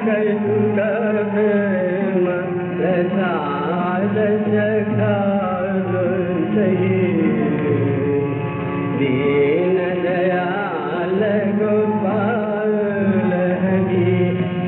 दीन दयाल गोपाल हरि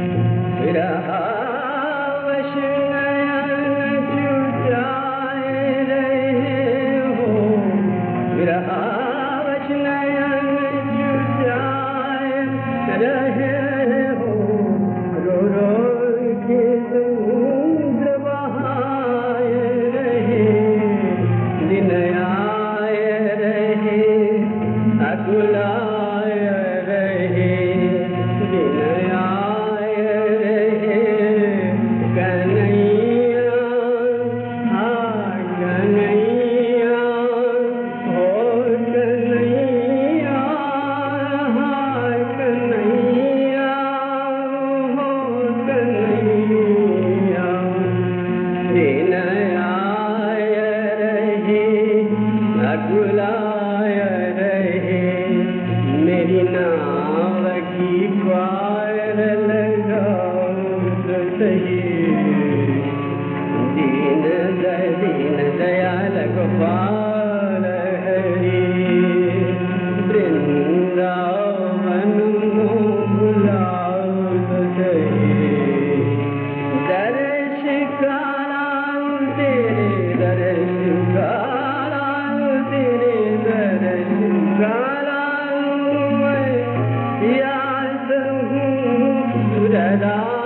विरहावश नयन चुराए रहे हो, विरहावश नयन चुराए रहे हो, रो रो के समुद्र बहाए रहे, दिन आए रहे अकुलाए रहे, दिन आए रहे कन्हैया, हाँ कन्हैया, हो कन्हैया, हाँ कन्हैया, हो कन्हैया, दिन आए रहे अकुलाए रहे, मेरी नाव की पार लगाओ तो सही, दीन दयाल गोपाल हरि वृंदावन बुलाओ तो सही, दर्श कराऊं तेरे, दर्श कराऊं तेरे, दर्श कराऊं मैं, याद हूँ सुरदा